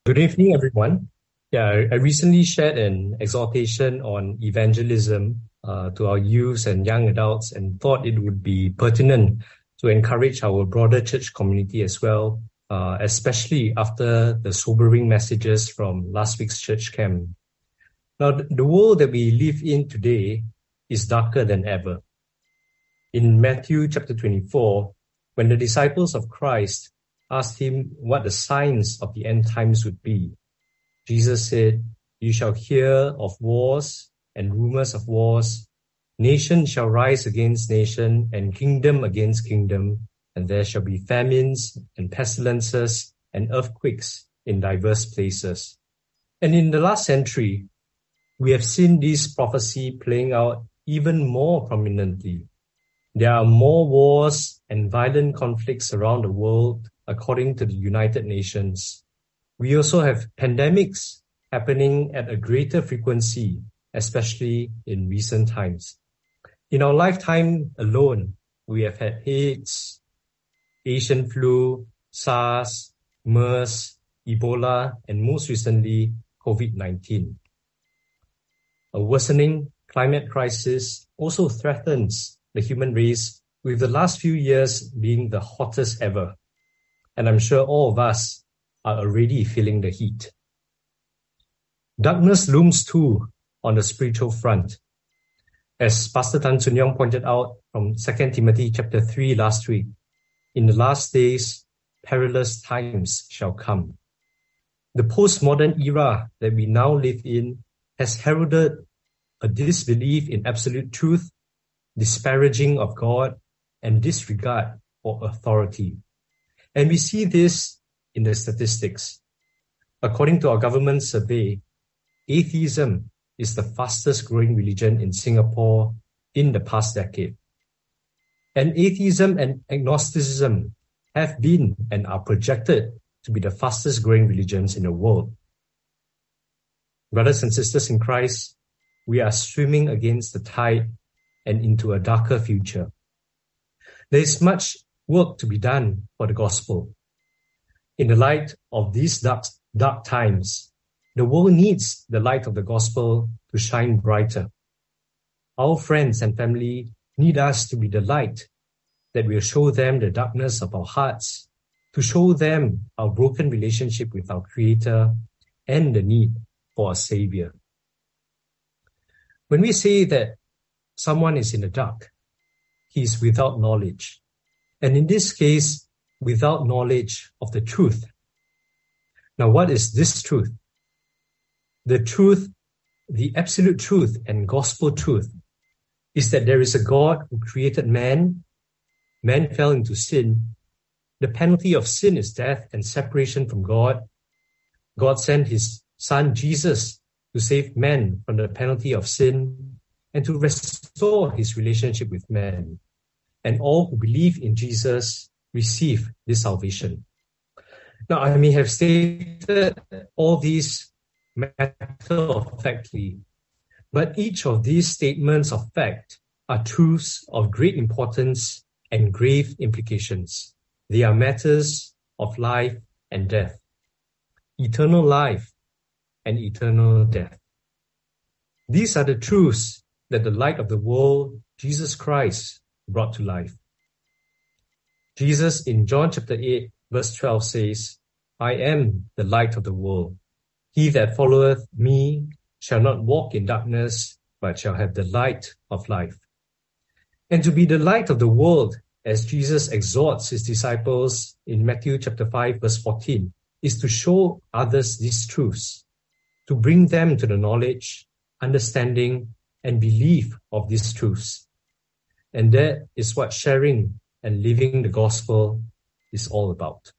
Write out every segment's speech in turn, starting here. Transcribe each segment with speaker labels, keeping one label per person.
Speaker 1: Good evening, everyone. I recently shared an exhortation on evangelism to our youths and young adults and thought it would be pertinent to encourage our broader church community as well, especially after the sobering messages from last week's church camp. Now, the world that we live in today is darker than ever. In Matthew chapter 24, when the disciples of Christ asked him what the signs of the end times would be, Jesus said, "You shall hear of wars and rumors of wars. Nation shall rise against nation and kingdom against kingdom, and there shall be famines and pestilences and earthquakes in diverse places." And in the last century, we have seen this prophecy playing out even more prominently. There are more wars and violent conflicts around the world, according to the United Nations. We also have pandemics happening at a greater frequency, especially in recent times. In our lifetime alone, we have had AIDS, Asian flu, SARS, MERS, Ebola, and most recently, COVID-19. A worsening climate crisis also threatens the human race, with the last few years being the hottest ever. And I'm sure all of us are already feeling the heat. Darkness looms too on the spiritual front. As Pastor Tan Sun Yong pointed out from 2 Timothy chapter 3 last week, in the last days, perilous times shall come. The postmodern era that we now live in has heralded a disbelief in absolute truth, disparaging of God, and disregard for authority. And we see this in the statistics. According to our government survey, atheism is the fastest growing religion in Singapore in the past decade. And atheism and agnosticism have been and are projected to be the fastest growing religions in the world. Brothers and sisters in Christ, we are swimming against the tide and into a darker future. There is much work to be done for the gospel. In the light of these dark times, the world needs the light of the gospel to shine brighter. Our friends and family need us to be the light that will show them the darkness of our hearts, to show them our broken relationship with our Creator and the need for a Savior. When we say that someone is in the dark, he is without knowledge. And in this case, without knowledge of the truth. Now, what is this truth? The truth, the absolute truth and gospel truth, is that there is a God who created man. Man fell into sin. The penalty of sin is death and separation from God. God sent his son Jesus to save man from the penalty of sin and to restore his relationship with man. And all who believe in Jesus receive this salvation. Now, I may have stated all these matter-of-factly, but each of these statements of fact are truths of great importance and grave implications. They are matters of life and death, eternal life and eternal death. These are the truths that the light of the world, Jesus Christ, brought to life. Jesus in John chapter 8 verse 12 says, "I am the light of the world. He that followeth me shall not walk in darkness, but shall have the light of life." And to be the light of the world, as Jesus exhorts his disciples in Matthew chapter 5 verse 14, is to show others these truths, to bring them to the knowledge, understanding, and belief of these truths. And that is what sharing and living the gospel is all about.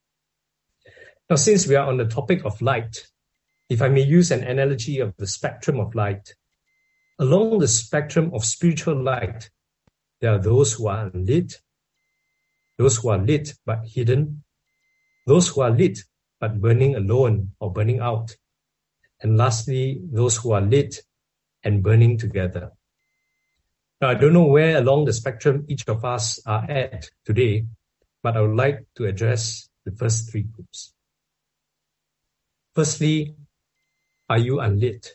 Speaker 1: Now, since we are on the topic of light, if I may use an analogy of the spectrum of light, along the spectrum of spiritual light, there are those who are lit, those who are lit but hidden, those who are lit but burning alone or burning out, and lastly, those who are lit and burning together. Now, I don't know where along the spectrum each of us are at today, but I would like to address the first three groups. Firstly, are you unlit?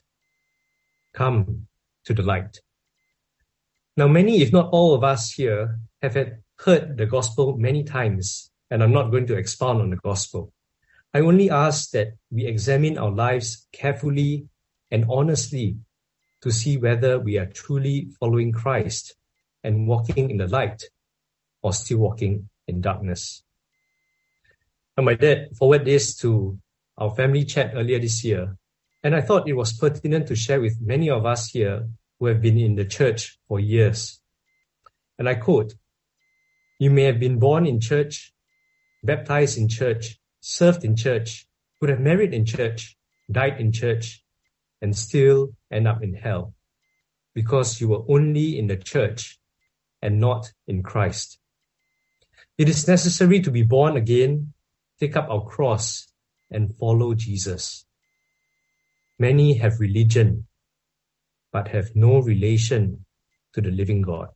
Speaker 1: Come to the light. Now, many, if not all of us here, have heard the gospel many times, and I'm not going to expound on the gospel. I only ask that we examine our lives carefully and honestly to see whether we are truly following Christ and walking in the light or still walking in darkness. Now, my dad forwarded this to our family chat earlier this year, and I thought it was pertinent to share with many of us here who have been in the church for years. And I quote, "You may have been born in church, baptized in church, served in church, could have married in church, died in church, and still end up in hell because you were only in the church and not in Christ. It is necessary to be born again, take up our cross, and follow Jesus. Many have religion, but have no relation to the living God."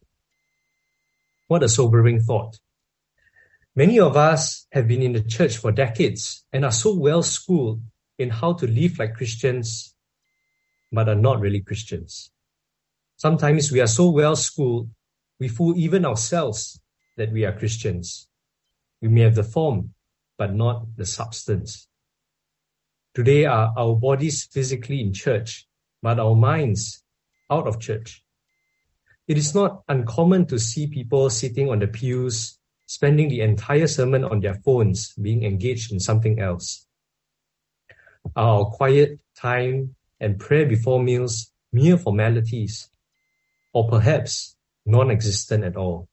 Speaker 1: What a sobering thought. Many of us have been in the church for decades and are so well schooled in how to live like Christians, but are not really Christians. Sometimes we are so well schooled, we fool even ourselves that we are Christians. We may have the form, but not the substance. Today are our bodies physically in church, but our minds out of church. It is not uncommon to see people sitting on the pews, spending the entire sermon on their phones, being engaged in something else. Are our quiet time and prayer before meals mere formalities, or perhaps non-existent at all?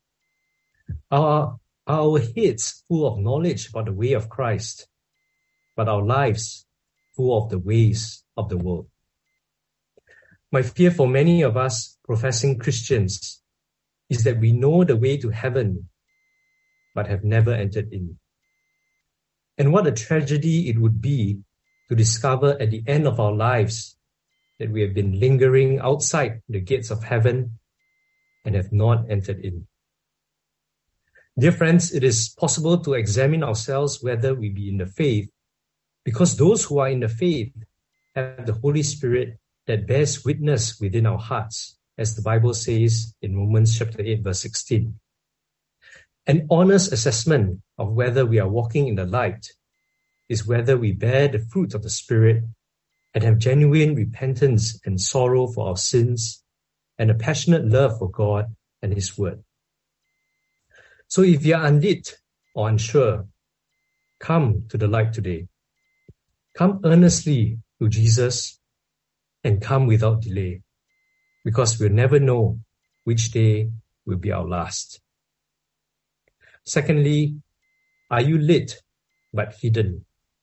Speaker 1: Are our heads full of knowledge about the way of Christ, but our lives full of the ways of the world? My fear for many of us professing Christians is that we know the way to heaven, but have never entered in. And what a tragedy it would be to discover at the end of our lives that we have been lingering outside the gates of heaven and have not entered in. Dear friends, it is possible to examine ourselves whether we be in the faith, because those who are in the faith have the Holy Spirit that bears witness within our hearts, as the Bible says in Romans chapter 8, verse 16. An honest assessment of whether we are walking in the light is whether we bear the fruit of the Spirit and have genuine repentance and sorrow for our sins and a passionate love for God and His Word. So if you are unlit or unsure, come to the light today. Come earnestly to Jesus and come without delay, because we'll never know which day will be our last. Secondly, are you lit but hidden?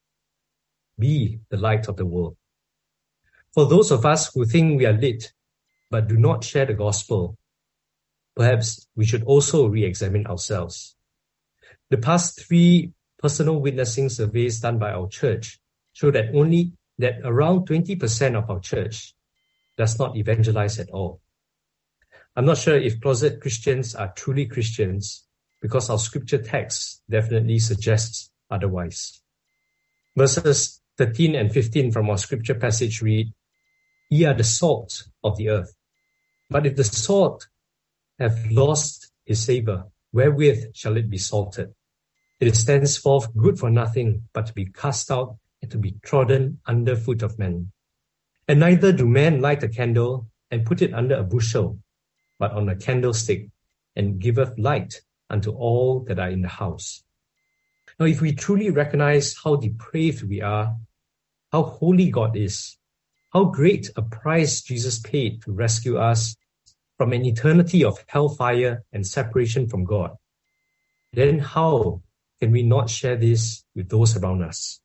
Speaker 1: Be the light of the world. For those of us who think we are lit but do not share the gospel, perhaps we should also re-examine ourselves. The past 3 personal witnessing surveys done by our church show that around 20% of our church does not evangelize at all. I'm not sure if closet Christians are truly Christians, because our scripture text definitely suggests otherwise. Verses 13 and 15 from our scripture passage read, "Ye are the salt of the earth. But if the salt have lost his savour, wherewith shall it be salted? It is thenceforth good for nothing, but to be cast out and to be trodden under foot of men. And neither do men light a candle and put it under a bushel, but on a candlestick, and giveth light unto all that are in the house." Now, if we truly recognize how depraved we are, how holy God is, how great a price Jesus paid to rescue us from an eternity of hellfire and separation from God, then how can we not share this with those around us?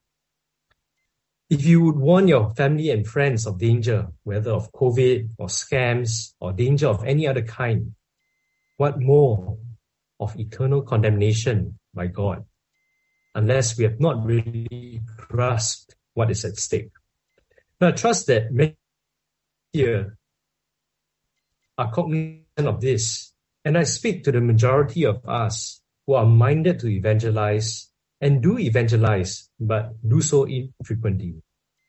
Speaker 1: If you would warn your family and friends of danger, whether of COVID or scams or danger of any other kind, what more of eternal condemnation by God, unless we have not really grasped what is at stake? Now, I trust that many here are cognizant of this, and I speak to the majority of us who are minded to evangelize and do evangelize, but do so infrequently.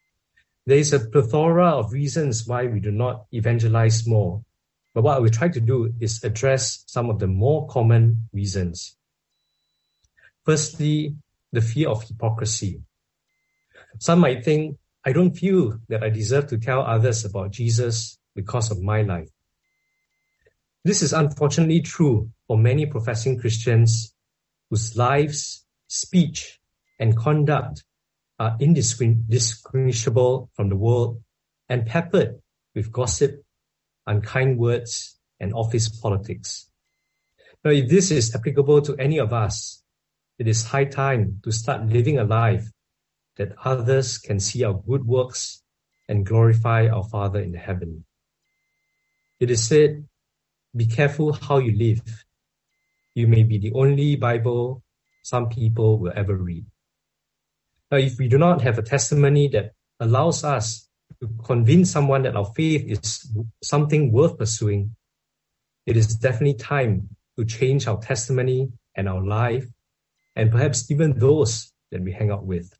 Speaker 1: There is a plethora of reasons why we do not evangelize more. But what I will try to do is address some of the more common reasons. Firstly, the fear of hypocrisy. Some might think, I don't feel that I deserve to tell others about Jesus because of my life. This is unfortunately true for many professing Christians whose lives, speech, and conduct are indistinguishable from the world and peppered with gossip, unkind words, and office politics. Now, if this is applicable to any of us, it is high time to start living a life that others can see our good works and glorify our Father in heaven. It is said, be careful how you live. You may be the only Bible some people will ever read. Now, if we do not have a testimony that allows us to convince someone that our faith is something worth pursuing, it is definitely time to change our testimony and our life, and perhaps even those that we hang out with.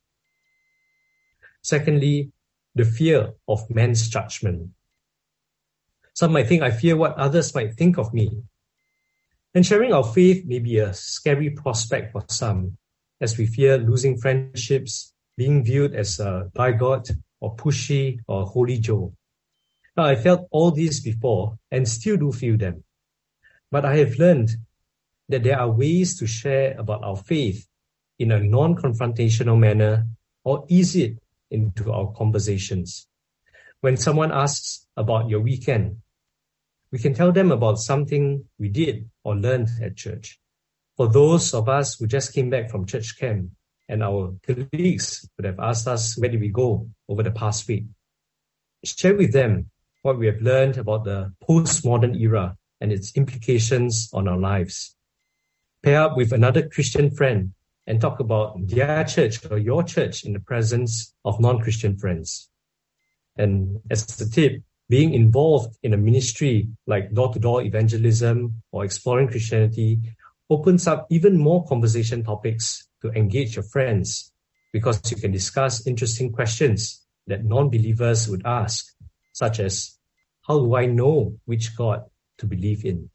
Speaker 1: Secondly, the fear of man's judgment. Some might think I fear what others might think of me. And sharing our faith may be a scary prospect for some, as we fear losing friendships, being viewed as a bigot or pushy or holy Joe. Now, I felt all these before and still do feel them. But I have learned that there are ways to share about our faith in a non-confrontational manner or ease it into our conversations. When someone asks about your weekend, we can tell them about something we did or learned at church. For those of us who just came back from church camp, and our colleagues would have asked us, where did we go over the past week? Share with them what we have learned about the postmodern era and its implications on our lives. Pair up with another Christian friend and talk about their church or your church in the presence of non-Christian friends. And as a tip, being involved in a ministry like door-to-door evangelism or exploring Christianity opens up even more conversation topics to engage your friends, because you can discuss interesting questions that non-believers would ask, such as, how do I know which God to believe in?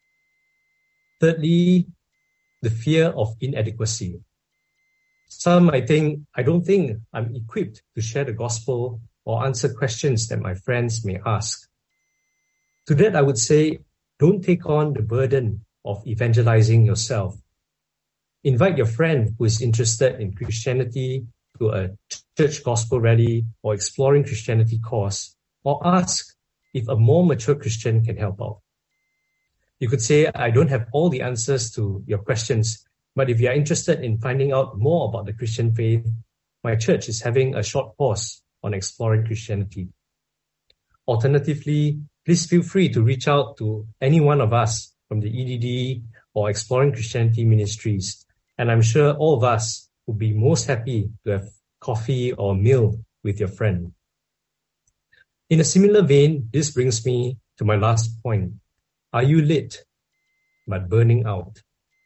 Speaker 1: Thirdly, the fear of inadequacy. Some might think, I don't think I'm equipped to share the gospel or answer questions that my friends may ask. To that, I would say, don't take on the burden of evangelizing yourself. Invite your friend who is interested in Christianity to a church gospel rally or exploring Christianity course, or ask if a more mature Christian can help out. You could say, I don't have all the answers to your questions, but if you are interested in finding out more about the Christian faith, my church is having a short course on exploring Christianity. Alternatively, please feel free to reach out to any one of us from the EDD or Exploring Christianity Ministries, and I'm sure all of us would be most happy to have coffee or meal with your friend. In a similar vein, this brings me to my last point. Are you lit, but burning out?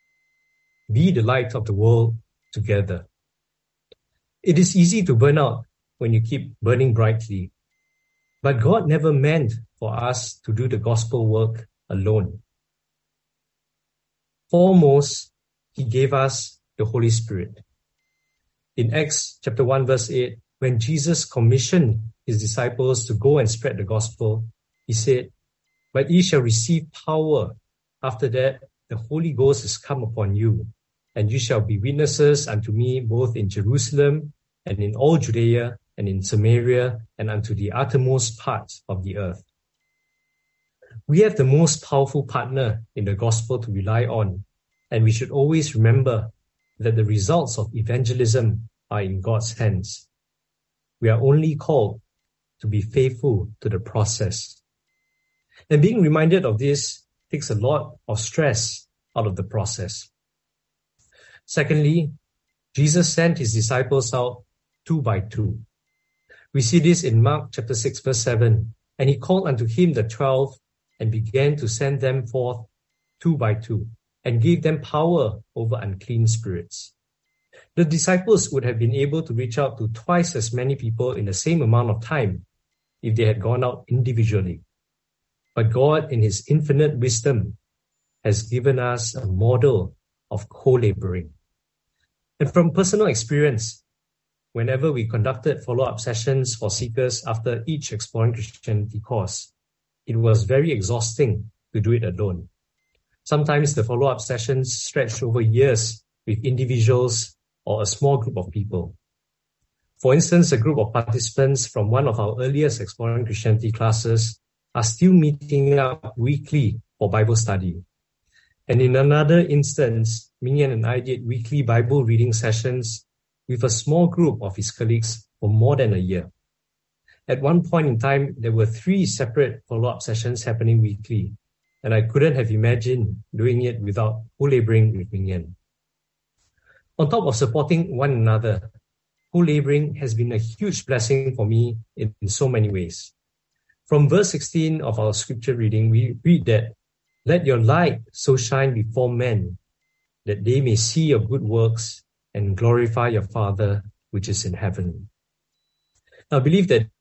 Speaker 1: Be the light of the world together. It is easy to burn out when you keep burning brightly, but God never meant for us to do the gospel work alone. Foremost, He gave us the Holy Spirit. In Acts chapter 1 verse 8, when Jesus commissioned His disciples to go and spread the gospel, He said, but ye shall receive power. After that, the Holy Ghost is come upon you, and you shall be witnesses unto me both in Jerusalem and in all Judea and in Samaria and unto the uttermost parts of the earth. We have the most powerful partner in the gospel to rely on, and we should always remember that the results of evangelism are in God's hands. We are only called to be faithful to the process. And being reminded of this takes a lot of stress out of the process. Secondly, Jesus sent His disciples out 2 by 2. We see this in Mark chapter 6 verse 7. And He called unto Him the 12 and began to send them forth 2 by 2 and gave them power over unclean spirits. The disciples would have been able to reach out to twice as many people in the same amount of time if they had gone out individually. But God, in His infinite wisdom, has given us a model of co-laboring. And from personal experience, whenever we conducted follow-up sessions for seekers after each Exploring Christianity course, it was very exhausting to do it alone. Sometimes the follow-up sessions stretched over years with individuals or a small group of people. For instance, a group of participants from one of our earliest Exploring Christianity classes are still meeting up weekly for Bible study. And in another instance, Ming-Yen and I did weekly Bible reading sessions with a small group of his colleagues for more than a year. At one point in time, there were 3 separate follow-up sessions happening weekly, and I couldn't have imagined doing it without co-laboring with Ming-Yen. On top of supporting one another, co-laboring has been a huge blessing for me in so many ways. From verse 16 of our scripture reading, we read that, "Let your light so shine before men, that they may see your good works and glorify your Father which is in heaven." Now, I believe that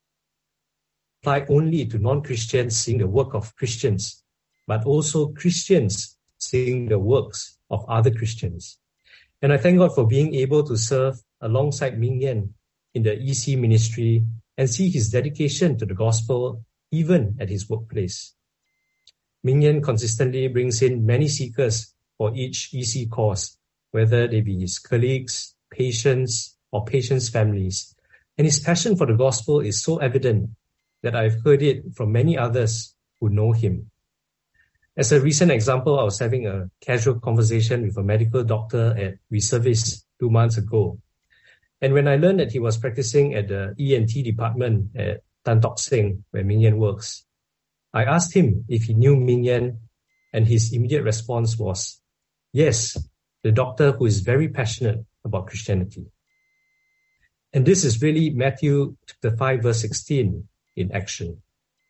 Speaker 1: apply only to non-Christians seeing the work of Christians, but also Christians seeing the works of other Christians. And I thank God for being able to serve alongside Ming-Yen in the EC ministry and see his dedication to the gospel even at his workplace. Ming-Yen consistently brings in many seekers for each EC course, whether they be his colleagues, patients, or patients' families. And his passion for the gospel is so evident that I've heard it from many others who know him. As a recent example, I was having a casual conversation with a medical doctor at Reservice 2 months ago. And when I learned that he was practicing at the ENT department at Tan Tock Seng, where Ming-Yen works, I asked him if he knew Ming-Yen, and his immediate response was, "Yes, the doctor who is very passionate about Christianity." And this is really Matthew chapter 5, verse 16 in action.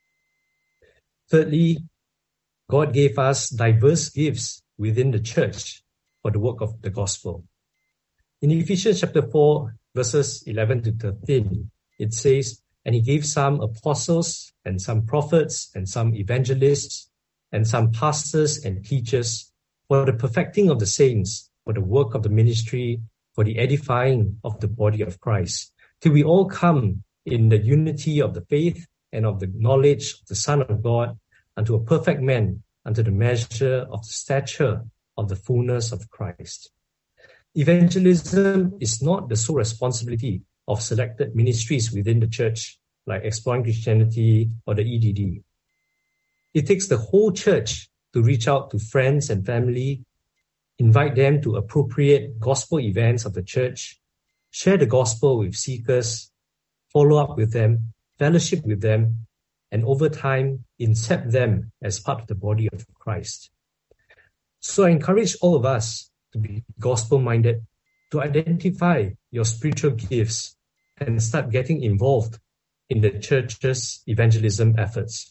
Speaker 1: Thirdly, God gave us diverse gifts within the church for the work of the gospel. In Ephesians chapter 4, verses 11 to 13, it says, "And he gave some apostles and some prophets and some evangelists and some pastors and teachers for the perfecting of the saints, for the work of the ministry, for the edifying of the body of Christ, till we all come in the unity of the faith and of the knowledge of the Son of God, unto a perfect man, unto the measure of the stature of the fullness of Christ." Evangelism is not the sole responsibility of selected ministries within the church, like Exploring Christianity or the EDD. It takes the whole church to reach out to friends and family, invite them to appropriate gospel events of the church, share the gospel with seekers, follow up with them, fellowship with them, and over time, incept them as part of the body of Christ. So I encourage all of us to be gospel-minded, to identify your spiritual gifts and start getting involved in the church's evangelism efforts.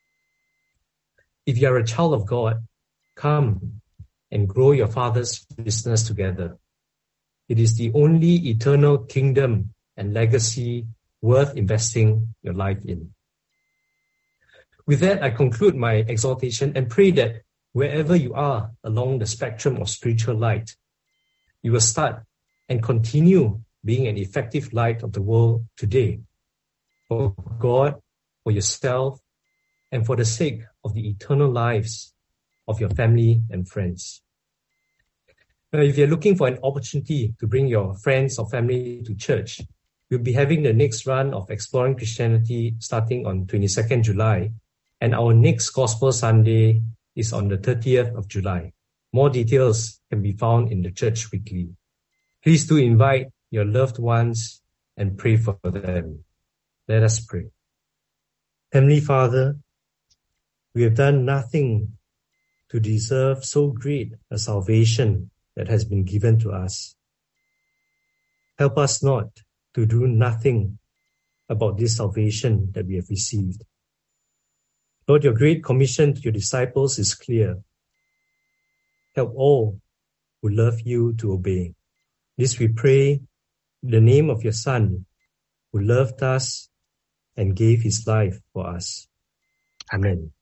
Speaker 1: If you are a child of God, come and grow your Father's business together. It is the only eternal kingdom and legacy worth investing your life in. With that, I conclude my exhortation and pray that wherever you are along the spectrum of spiritual light, you will start and continue being an effective light of the world today, for God, for yourself, and for the sake of the eternal lives of your family and friends. Now, if you're looking for an opportunity to bring your friends or family to church, we'll be having the next run of Exploring Christianity starting on 22nd July, and our next Gospel Sunday is on the 30th of July. More details can be found in the Church Weekly. Please do invite your loved ones and pray for them. Let us pray. Heavenly Father, we have done nothing to deserve so great a salvation that has been given to us. Help us not to do nothing about this salvation that we have received. Lord, your great commission to your disciples is clear. Help all who love you to obey. This we pray in the name of your Son, who loved us and gave his life for us. Amen.